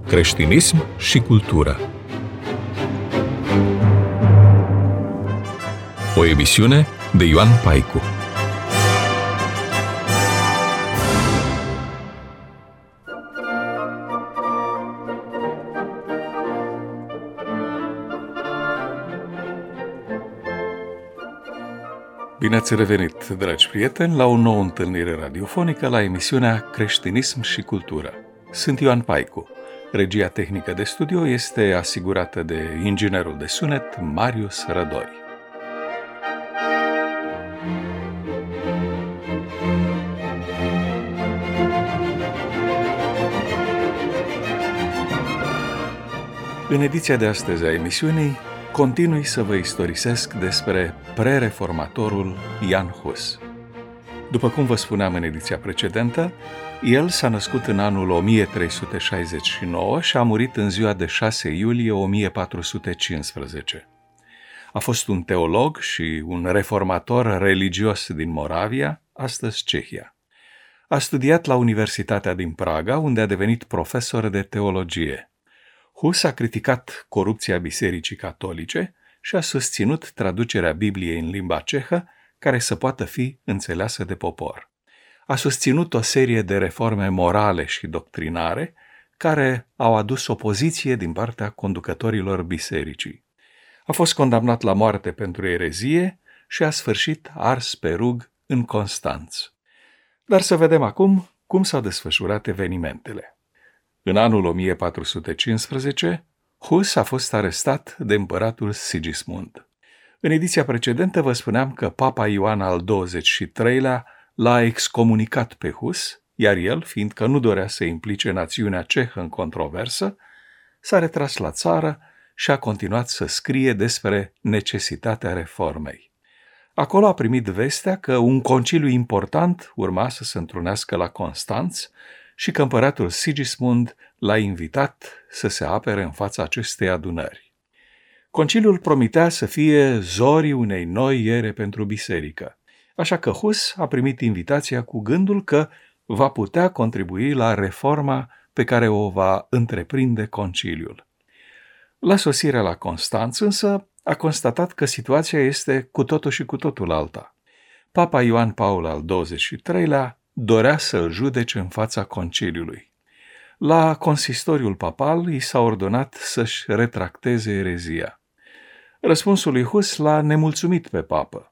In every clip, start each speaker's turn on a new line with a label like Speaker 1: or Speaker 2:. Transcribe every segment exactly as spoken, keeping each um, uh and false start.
Speaker 1: Creștinism și cultură. O emisiune de Ioan Paicu. Bine ați revenit, dragi prieteni, la o nouă întâlnire radiofonică la emisiunea Creștinism și cultură. Sunt Ioan Paicu. Regia tehnică de studio este asigurată de inginerul de sunet Marius Rădoi. În ediția de astăzi a emisiunii, continui să vă istorisesc despre prereformatorul Jan Hus. După cum vă spuneam în ediția precedentă, el s-a născut în anul o mie trei sute șaizeci și nouă și a murit în ziua de șase iulie o mie patru sute cincisprezece. A fost un teolog și un reformator religios din Moravia, astăzi Cehia. A studiat la Universitatea din Praga, unde a devenit profesor de teologie. Hus a criticat corupția Bisericii Catolice și a susținut traducerea Bibliei în limba cehă, care să poată fi înțeleasă de popor. A susținut o serie de reforme morale și doctrinare care au adus opoziție din partea conducătorilor bisericii. A fost condamnat la moarte pentru erezie și a sfârșit ars pe rug în Constanț. Dar să vedem acum cum s-au desfășurat evenimentele. În anul o mie patru sute cincisprezece, Hus a fost arestat de împăratul Sigismund. În ediția precedentă vă spuneam că Papa Ioan al douăzeci și treilea l-a excomunicat pe Hus, iar el, fiindcă nu dorea să implice națiunea cehă în controversă, s-a retras la țară și a continuat să scrie despre necesitatea reformei. Acolo a primit vestea că un conciliu important urma să se întrunească la Constanț și că împăratul Sigismund l-a invitat să se apere în fața acestei adunări. Conciliul promitea să fie zorii unei noi ere pentru biserică, așa că Hus a primit invitația cu gândul că va putea contribui la reforma pe care o va întreprinde conciliul. La sosirea la Constanț însă a constatat că situația este cu totul și cu totul alta. Papa Ioan Paul al douăzeci și treilea dorea să-l judece în fața conciliului. La consistoriul papal i s-a ordonat să-și retracteze erezia. Răspunsul lui Hus l-a nemulțumit pe papă.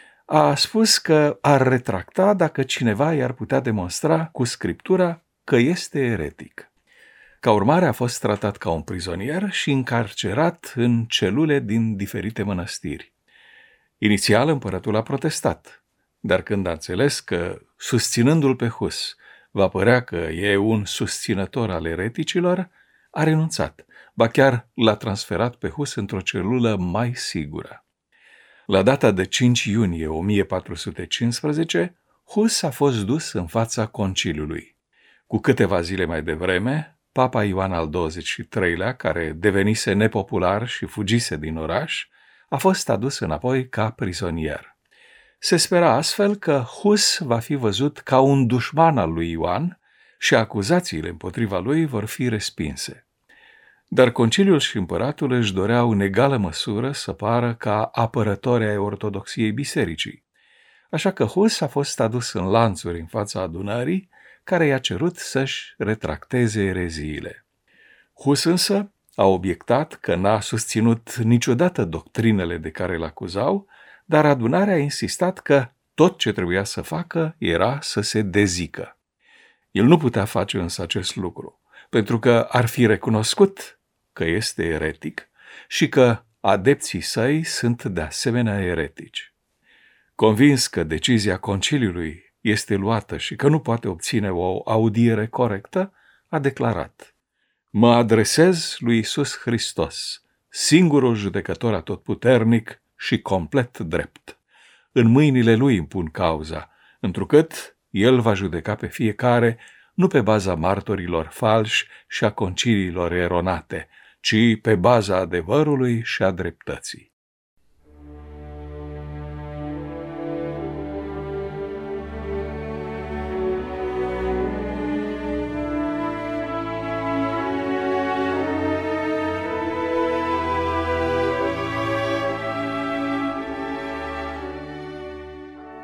Speaker 1: A spus că ar retracta dacă cineva i-ar putea demonstra cu scriptura că este eretic. Ca urmare a fost tratat ca un prizonier și încarcerat în celule din diferite mănăstiri. Inițial împăratul a protestat, dar când a înțeles că, susținându-l pe Hus, va părea că e un susținător al ereticilor, a renunțat, ba chiar l-a transferat pe Hus într-o celulă mai sigură. La data de cinci iunie o mie patru sute cincisprezece, Hus a fost dus în fața conciliului. Cu câteva zile mai devreme, Papa Ioan al douăzeci și treilea, care devenise nepopular și fugise din oraș, a fost adus înapoi ca prizonier. Se spera astfel că Hus va fi văzut ca un dușman al lui Ioan și acuzațiile împotriva lui vor fi respinse. Dar conciliul și împăratul își doreau în egală măsură să pară ca apărători ai ortodoxiei bisericii. Așa că Hus a fost adus în lanțuri în fața adunării, care i-a cerut să-și retracteze ereziile. Hus însă a obiectat că n-a susținut niciodată doctrinele de care îl acuzau, dar adunarea a insistat că tot ce trebuia să facă era să se dezică. El nu putea face însă acest lucru, pentru că ar fi recunoscut că este eretic și că adepții săi sunt de asemenea eretici. Convins că decizia conciliului este luată și că nu poate obține o audiere corectă, a declarat: "Mă adresez lui Iisus Hristos, singurul judecător atotputernic și complet drept. În mâinile lui îmi pun cauza, întrucât el va judeca pe fiecare nu pe baza martorilor falși și a conciliilor eronate, ci pe baza adevărului și a dreptății."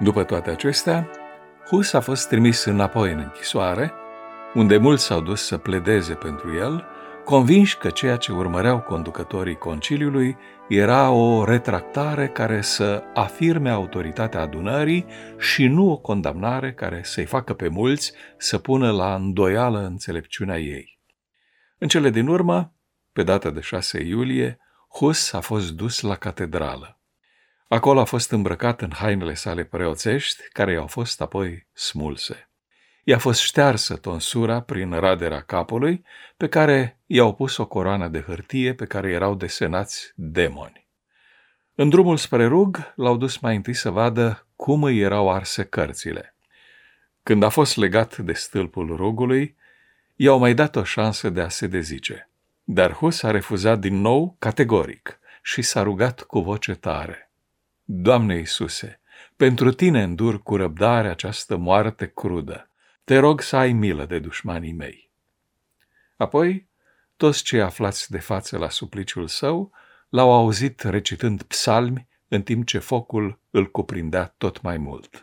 Speaker 1: După toate acestea, Hus a fost trimis înapoi în închisoare, unde mulți s-au dus să pledeze pentru el, convinși că ceea ce urmăreau conducătorii conciliului era o retractare care să afirme autoritatea adunării și nu o condamnare care să-i facă pe mulți să pună la îndoială înțelepciunea ei. În cele din urmă, pe data de șase iulie, Hus a fost dus la catedrală. Acolo a fost îmbrăcat în hainele sale preoțești, care i-au fost apoi smulse. I-a fost ștearsă tonsura prin radera capului, pe care i-au pus o coroană de hârtie pe care erau desenați demoni. În drumul spre rug, l-au dus mai întâi să vadă cum îi erau arse cărțile. Când a fost legat de stâlpul rugului, i-au mai dat o șansă de a se dezice. Dar Hus a refuzat din nou categoric și s-a rugat cu voce tare: Doamne Iisuse, pentru tine îndur cu răbdare această moarte crudă. Te rog să ai milă de dușmanii mei. Apoi, toți cei aflați de față la supliciul său l-au auzit recitând psalmi, în timp ce focul îl cuprindea tot mai mult.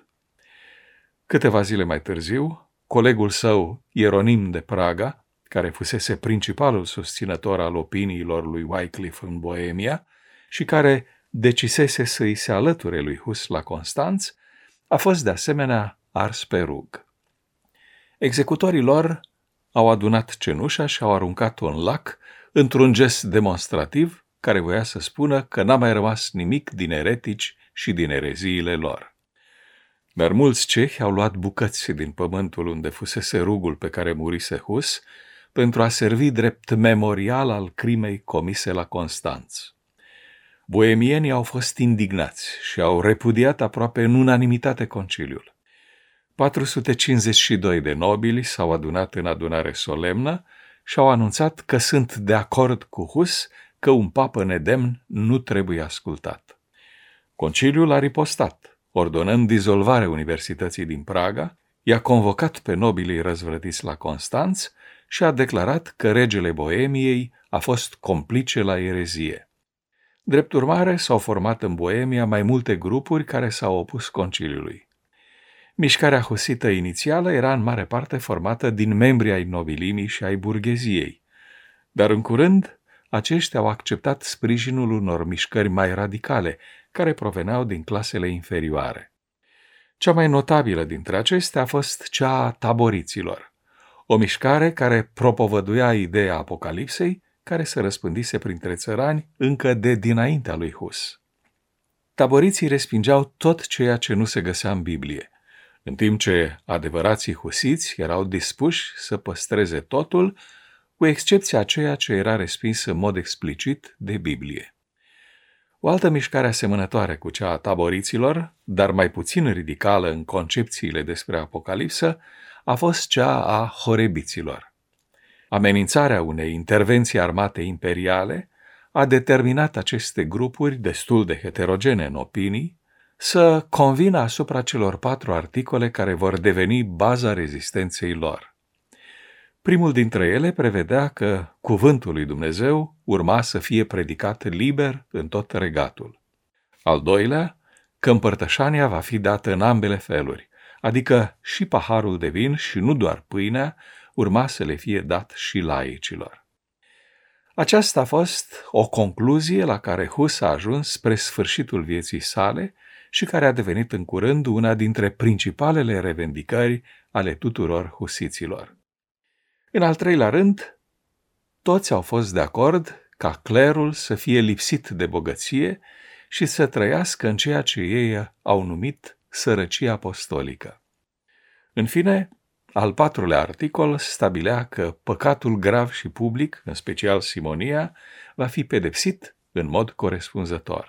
Speaker 1: Câteva zile mai târziu, colegul său, Ieronim de Praga, care fusese principalul susținător al opiniilor lui Wycliffe în Boemia și care decisese să îi se alăture lui Hus la Constanț, a fost de asemenea ars pe rug. Executorii lor au adunat cenușa și au aruncat-o în lac într-un gest demonstrativ care voia să spună că n-a mai rămas nimic din eretici și din ereziile lor. Dar mulți cehi au luat bucăți din pământul unde fusese rugul pe care murise Hus pentru a servi drept memorial al crimei comise la Constanț. Boemienii au fost indignați și au repudiat aproape în unanimitate conciliul. patru sute cincizeci și doi de nobili s-au adunat în adunare solemnă și au anunțat că sunt de acord cu Hus că un papă nedemn nu trebuie ascultat. Conciliul a ripostat, ordonând dizolvarea Universității din Praga, i-a convocat pe nobilii răzvrătiți la Constanț și a declarat că regele Boemiei a fost complice la erezie. Drept urmare, s-au format în Boemia mai multe grupuri care s-au opus conciliului. Mișcarea husită inițială era în mare parte formată din membri ai nobilimii și ai burgheziei, dar în curând aceștia au acceptat sprijinul unor mișcări mai radicale, care proveneau din clasele inferioare. Cea mai notabilă dintre acestea a fost cea a taboriților, o mișcare care propovăduia ideea Apocalipsei, care se răspândise printre țărani încă de dinaintea lui Hus. Taboriții respingeau tot ceea ce nu se găsea în Biblie, în timp ce adevărații husiți erau dispuși să păstreze totul, cu excepția ceea ce era respins în mod explicit de Biblie. O altă mișcare asemănătoare cu cea a taboriților, dar mai puțin radicală în concepțiile despre Apocalipsă, a fost cea a horebiților. Amenințarea unei intervenții armate imperiale a determinat aceste grupuri, destul de heterogene în opinii, să convină asupra celor patru articole care vor deveni baza rezistenței lor. Primul dintre ele prevedea că cuvântul lui Dumnezeu urma să fie predicat liber în tot regatul. Al doilea, că împărtășania va fi dată în ambele feluri, adică și paharul de vin și nu doar pâinea urma să le fie dat și laicilor. Aceasta a fost o concluzie la care Hus a ajuns spre sfârșitul vieții sale și care a devenit în curând una dintre principalele revendicări ale tuturor husiților. În al treilea rând, toți au fost de acord ca clerul să fie lipsit de bogăție și să trăiască în ceea ce ei au numit sărăcie apostolică. În fine, al patrulea articol stabilea că păcatul grav și public, în special simonia, va fi pedepsit în mod corespunzător.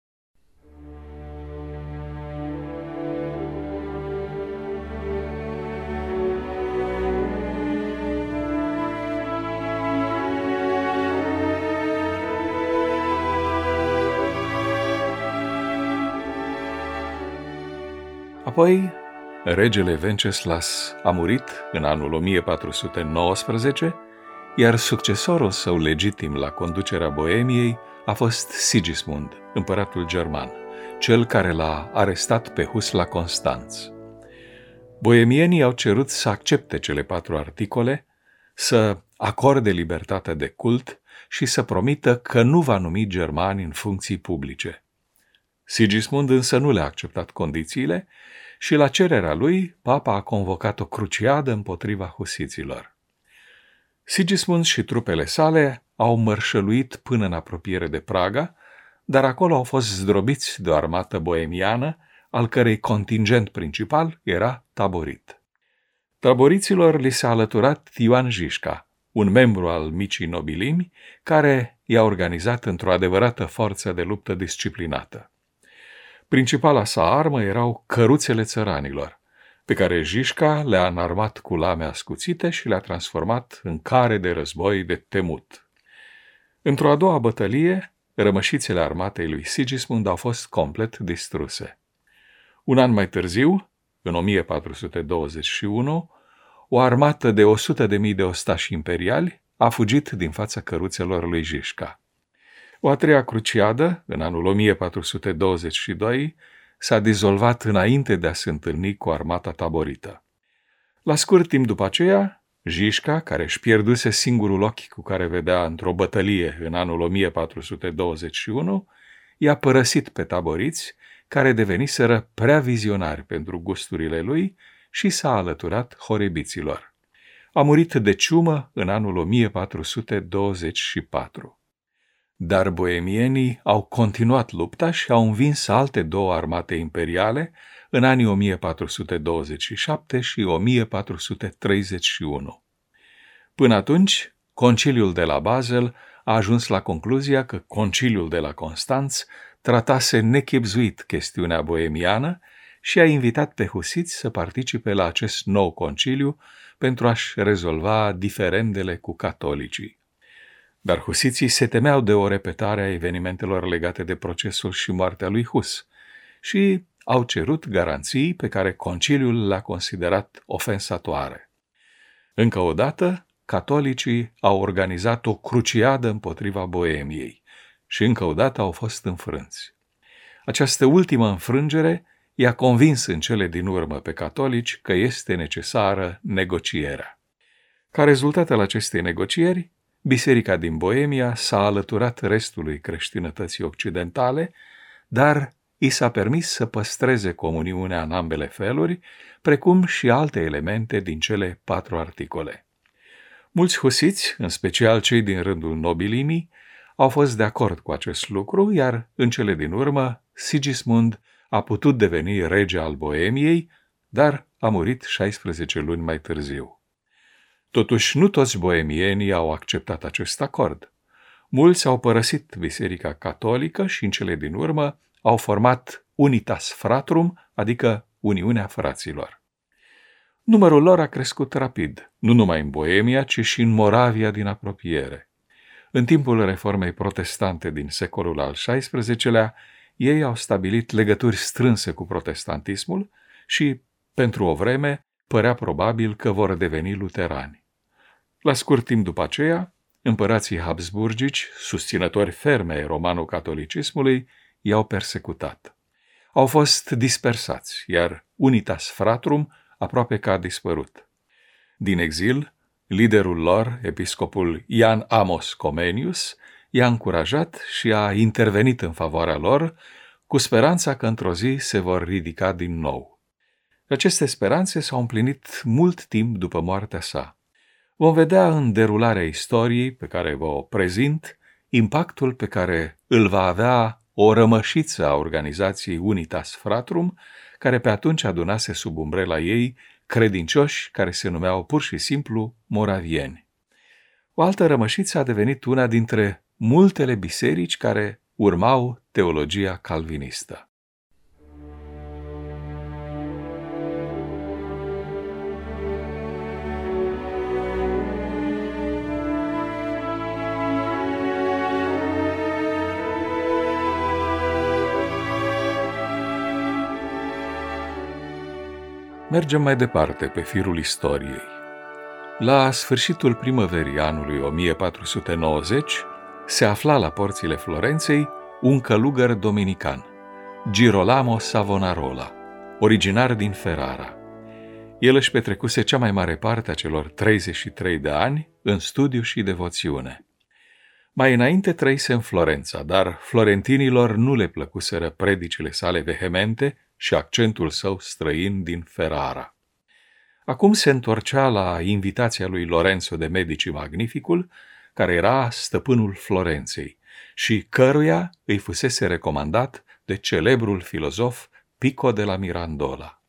Speaker 1: Apoi, regele Venceslas a murit în anul o mie patru sute nouăsprezece, iar succesorul său legitim la conducerea Boemiei a fost Sigismund, împăratul german, cel care l-a arestat pe Hus la Constanț. Boemienii au cerut să accepte cele patru articole, să acorde libertate de cult și să promită că nu va numi germani în funcții publice. Sigismund însă nu le-a acceptat condițiile și la cererea lui, papa a convocat o cruciadă împotriva husiților. Sigismund și trupele sale au mărșăluit până în apropiere de Praga, dar acolo au fost zdrobiți de o armată boemiană, al cărei contingent principal era taborit. Taboriților li s-a alăturat Ioan Žižka, un membru al micii nobilimi, care i-a organizat într-o adevărată forță de luptă disciplinată. Principala sa armă erau căruțele țăranilor, pe care Žižka le-a înarmat cu lame ascuțite și le-a transformat în care de război de temut. Într-o a doua bătălie, rămășițele armatei lui Sigismund au fost complet distruse. Un an mai târziu, în o mie patru sute douăzeci și unu, o armată de o sută de mii de ostași imperiali a fugit din fața căruțelor lui Žižka. O a treia cruciadă, în anul o mie patru sute douăzeci și doi, s-a dizolvat înainte de a se întâlni cu armata taborită. La scurt timp după aceea, Žižka, care își pierduse singurul ochi cu care vedea într-o bătălie în anul o mie patru sute douăzeci și unu, i-a părăsit pe taboriți, care deveniseră prea vizionari pentru gusturile lui și s-a alăturat horebiților. A murit de ciumă în anul o mie patru sute douăzeci și patru. Dar boemienii au continuat lupta și au învins alte două armate imperiale în anii o mie patru sute douăzeci și șapte și o mie patru sute treizeci și unu. Până atunci, conciliul de la Basel a ajuns la concluzia că conciliul de la Constanț tratase nechibzuit chestiunea boemiană și a invitat pe husiți să participe la acest nou conciliu pentru a-și rezolva diferendele cu catolicii. Dar husiții se temeau de o repetare a evenimentelor legate de procesul și moartea lui Hus și au cerut garanții pe care conciliul le-a considerat ofensatoare. Încă o dată, catolicii au organizat o cruciadă împotriva Boemiei și încă o dată au fost înfrânți. Această ultimă înfrângere i-a convins în cele din urmă pe catolici că este necesară negocierea. Ca rezultat al acestei negocieri, biserica din Boemia s-a alăturat restului creștinătății occidentale, dar i s-a permis să păstreze comuniunea în ambele feluri, precum și alte elemente din cele patru articole. Mulți husiți, în special cei din rândul nobilimii, au fost de acord cu acest lucru, iar în cele din urmă, Sigismund a putut deveni rege al Boemiei, dar a murit șaisprezece luni mai târziu. Totuși, nu toți boemienii au acceptat acest acord. Mulți au părăsit Biserica Catolică și în cele din urmă au format Unitas Fratrum, adică Uniunea Fraților. Numărul lor a crescut rapid, nu numai în Boemia, ci și în Moravia din apropiere. În timpul reformei protestante din secolul al șaisprezecelea, ei au stabilit legături strânse cu protestantismul și, pentru o vreme, părea probabil că vor deveni luterani. La scurt timp după aceea, împărații habsburgici, susținători ferme ai romano-catolicismului, i-au persecutat. Au fost dispersați, iar Unitas Fratrum aproape că a dispărut. Din exil, liderul lor, episcopul Jan Amos Comenius, i-a încurajat și a intervenit în favoarea lor, cu speranța că într-o zi se vor ridica din nou. Aceste speranțe s-au împlinit mult timp după moartea sa. Vom vedea în derularea istoriei pe care vă o prezint impactul pe care îl va avea o rămășiță a organizației Unitas Fratrum, care pe atunci adunase sub umbrela ei credincioși care se numeau pur și simplu moravieni. O altă rămășiță a devenit una dintre multele biserici care urmau teologia calvinistă. Mergem mai departe pe firul istoriei. La sfârșitul primăverii anului o mie patru sute nouăzeci, se afla la porțile Florenței un călugăr dominican, Girolamo Savonarola, originar din Ferrara. El își petrecuse cea mai mare parte a celor treizeci și trei de ani în studiu și devoțiune. Mai înainte trăise în Florența, dar florentinilor nu le plăcuseră predicile sale vehemente și accentul său străin din Ferrara. Acum se întorcea la invitația lui Lorenzo de Medici Magnificul, care era stăpânul Florenței și căruia îi fusese recomandat de celebrul filozof Pico de la Mirandola.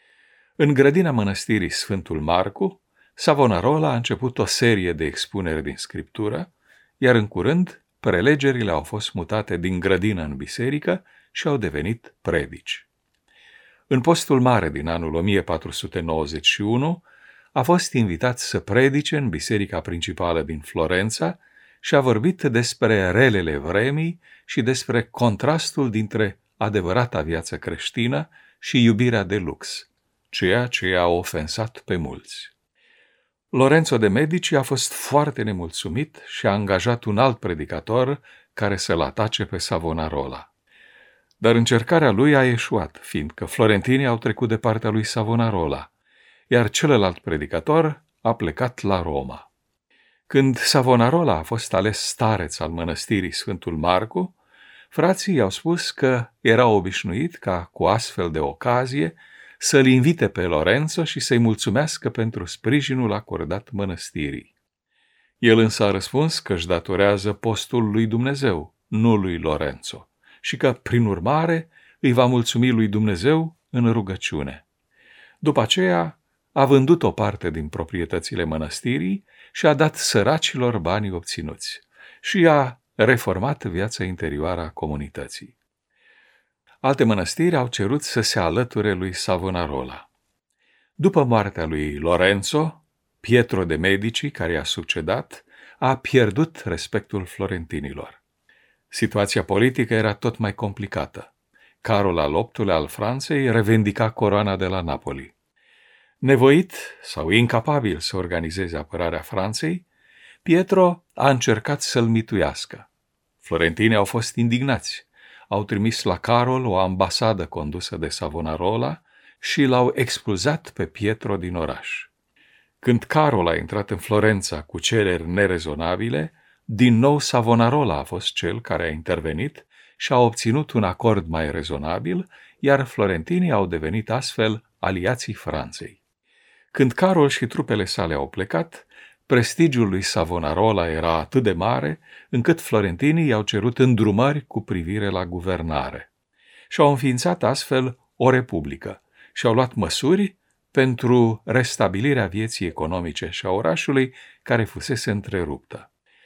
Speaker 1: În grădina mănăstirii Sfântul Marcu, Savonarola a început o serie de expuneri din scriptură, iar în curând prelegerile au fost mutate din grădină în biserică și au devenit predici. În postul mare din anul o mie patru sute nouăzeci și unu a fost invitat să predice în biserica principală din Florența și a vorbit despre relele vremii și despre contrastul dintre adevărata viață creștină și iubirea de lux, ceea ce a ofensat pe mulți. Lorenzo de Medici a fost foarte nemulțumit și a angajat un alt predicator care să-l atace pe Savonarola. Dar încercarea lui a eșuat, fiindcă florentinii au trecut de partea lui Savonarola, iar celălalt predicator a plecat la Roma. Când Savonarola a fost ales stareț al mănăstirii Sfântul Marcu, frații i-au spus că era obișnuit ca, cu astfel de ocazie, să-l invite pe Lorenzo și să-i mulțumească pentru sprijinul acordat mănăstirii. El însă a răspuns că își datorează postul lui Dumnezeu, nu lui Lorenzo, și că, prin urmare, îi va mulțumi lui Dumnezeu în rugăciune. După aceea, a vândut o parte din proprietățile mănăstirii și a dat săracilor banii obținuți și a reformat viața interioară a comunității. Alte mănăstiri au cerut să se alăture lui Savonarola. După moartea lui Lorenzo, Pietro de Medici, care i-a succedat, a pierdut respectul florentinilor. Situația politică era tot mai complicată. Carol al optulea al Franței revendica coroana de la Napoli. Nevoit sau incapabil să organizeze apărarea Franței, Pietro a încercat să-l mituiască. Florentinii au fost indignați. Au trimis la Carol o ambasadă condusă de Savonarola și l-au expulzat pe Pietro din oraș. Când Carol a intrat în Florența cu cereri nerezonabile, din nou Savonarola a fost cel care a intervenit și a obținut un acord mai rezonabil, iar florentinii au devenit astfel aliații Franței. Când Carol și trupele sale au plecat, prestigiul lui Savonarola era atât de mare, încât florentinii i-au cerut îndrumări cu privire la guvernare. Și-au înființat astfel o republică și-au luat măsuri pentru restabilirea vieții economice și a orașului care fusese întreruptă.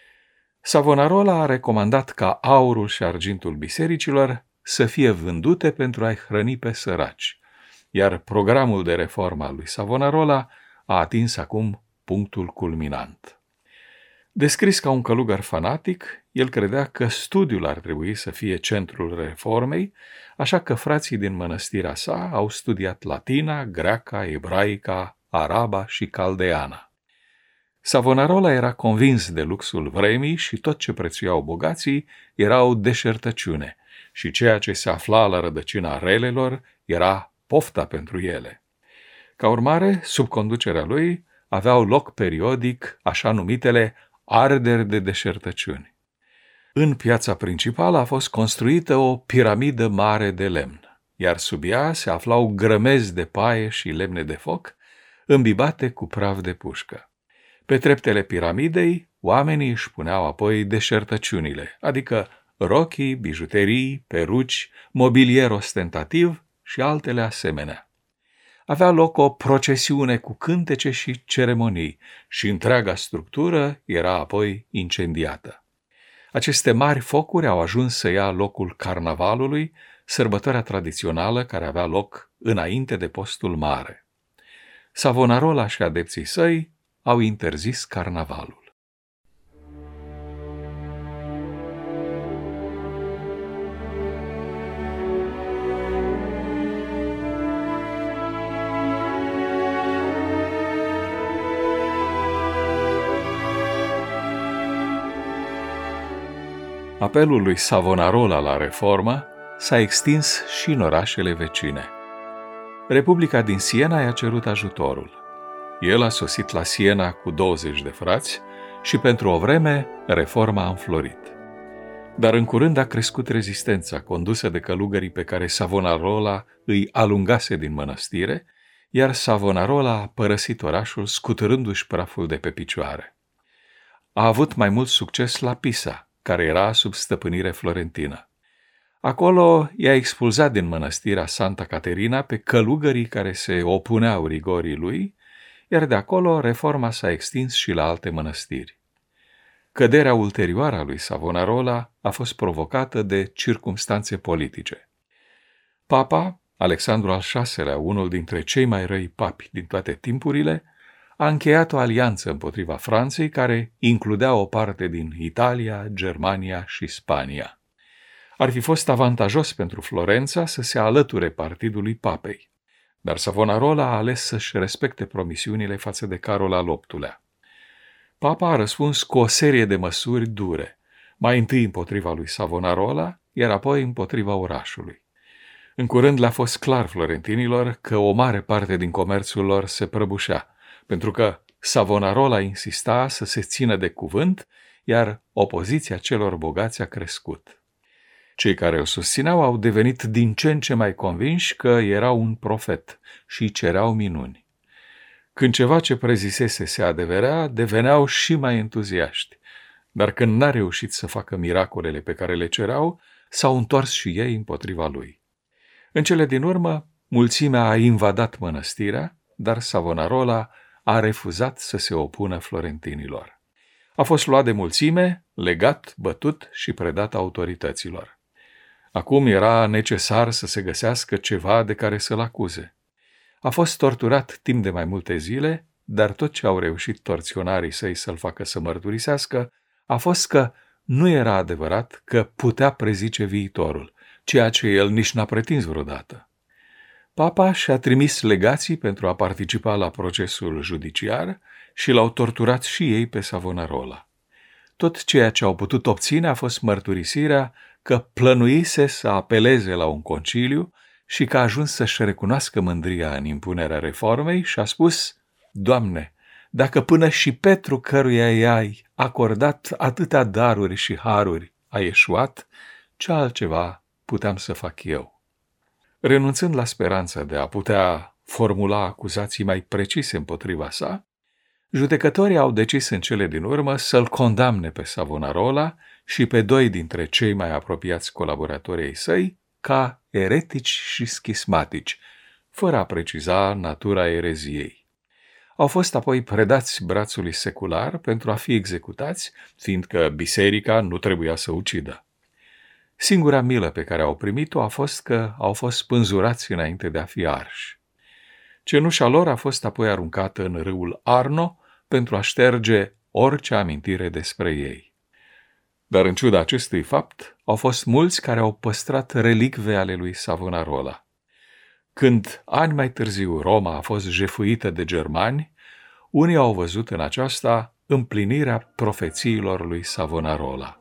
Speaker 1: Savonarola a recomandat ca aurul și argintul bisericilor să fie vândute pentru a-i hrăni pe săraci, iar programul de reformă al lui Savonarola a atins acum punctul culminant. Descris ca un călugăr fanatic, el credea că studiul ar trebui să fie centrul reformei, așa că frații din mănăstirea sa au studiat latina, greaca, ebraica, araba și caldeana. Savonarola era convins de luxul vremii și tot ce prețuiau bogații era o deșertăciune și ceea ce se afla la rădăcina relelor era pofta pentru ele. Ca urmare, sub conducerea lui, aveau loc periodic așa numitele arderi de deșertăciuni. În piața principală a fost construită o piramidă mare de lemn, iar sub ea se aflau grămezi de paie și lemne de foc, îmbibate cu praf de pușcă. Pe treptele piramidei, oamenii își puneau apoi deșertăciunile, adică rochii, bijuterii, peruci, mobilier ostentativ și altele asemenea. Avea loc o procesiune cu cântece și ceremonii și întreaga structură era apoi incendiată. Aceste mari focuri au ajuns să ia locul carnavalului, sărbătoarea tradițională care avea loc înainte de postul mare. Savonarola și adepții săi au interzis carnavalul. Apelul lui Savonarola la reformă s-a extins și în orașele vecine. Republica din Siena i-a cerut ajutorul. El a sosit la Siena cu douăzeci de frați și pentru o vreme reforma a înflorit. Dar în curând a crescut rezistența condusă de călugării pe care Savonarola îi alungase din mănăstire, iar Savonarola a părăsit orașul scutărându-și praful de pe picioare. A avut mai mult succes la Pisa, care era sub stăpânire florentină. Acolo i-a expulzat din mănăstirea Santa Caterina pe călugării care se opuneau rigorii lui, iar de acolo reforma s-a extins și la alte mănăstiri. Căderea ulterioară a lui Savonarola a fost provocată de circumstanțe politice. Papa, Alexandru al șaselea, unul dintre cei mai răi papi din toate timpurile, a încheiat o alianță împotriva Franței care includea o parte din Italia, Germania și Spania. Ar fi fost avantajos pentru Florența să se alăture partidului papei, dar Savonarola a ales să-și respecte promisiunile față de Carol al optulea. Papa a răspuns cu o serie de măsuri dure, mai întâi împotriva lui Savonarola, iar apoi împotriva orașului. În curând le-a fost clar florentinilor că o mare parte din comerțul lor se prăbușea, pentru că Savonarola insista să se țină de cuvânt, iar opoziția celor bogați a crescut. Cei care îl susțineau au devenit din ce în ce mai convinși că era un profet și cereau minuni. Când ceva ce prezisese se adeverea, deveneau și mai entuziaști, dar când n-a reușit să facă miracolele pe care le cereau, s-au întors și ei împotriva lui. În cele din urmă, mulțimea a invadat mănăstirea, dar Savonarola a refuzat să se opună florentinilor. A fost luat de mulțime, legat, bătut și predat autorităților. Acum era necesar să se găsească ceva de care să-l acuze. A fost torturat timp de mai multe zile, dar tot ce au reușit torționarii săi să-l facă să mărturisească a fost că nu era adevărat că putea prezice viitorul, ceea ce el nici n-a pretins vreodată. Papa și-a trimis legații pentru a participa la procesul judiciar și l-au torturat și ei pe Savonarola. Tot ceea ce au putut obține a fost mărturisirea că plănuise să apeleze la un conciliu și că a ajuns să-și recunoască mândria în impunerea reformei și a spus: Doamne, dacă până și Petru, căruia i-ai acordat atâtea daruri și haruri, a eșuat, ce altceva puteam să fac eu? Renunțând la speranța de a putea formula acuzații mai precise împotriva sa, judecătorii au decis în cele din urmă să-l condamne pe Savonarola și pe doi dintre cei mai apropiați colaboratori ai săi ca eretici și schismatici, fără a preciza natura ereziei. Au fost apoi predați brațului secular pentru a fi executați, fiindcă biserica nu trebuia să ucidă. Singura milă pe care au primit-o a fost că au fost spânzurați înainte de a fi arși. Cenușa lor a fost apoi aruncată în râul Arno pentru a șterge orice amintire despre ei. Dar în ciuda acestui fapt, au fost mulți care au păstrat relicve ale lui Savonarola. Când, ani mai târziu, Roma a fost jefuită de germani, unii au văzut în aceasta împlinirea profețiilor lui Savonarola.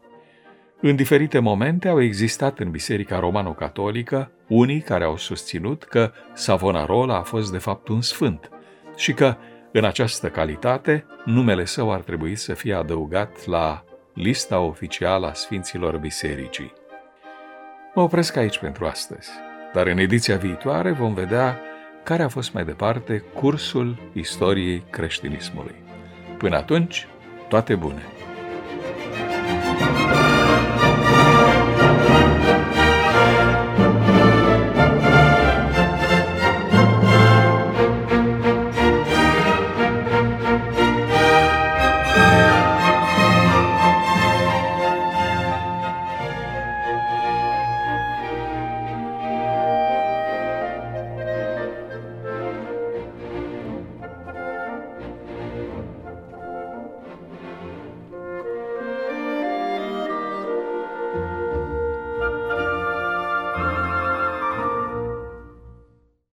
Speaker 1: În diferite momente au existat în Biserica Romano-Catolică unii care au susținut că Savonarola a fost de fapt un sfânt și că, în această calitate, numele său ar trebui să fie adăugat la lista oficială a Sfinților Bisericii. Mă opresc aici pentru astăzi, dar în ediția viitoare vom vedea care a fost mai departe cursul istoriei creștinismului. Până atunci, toate bune!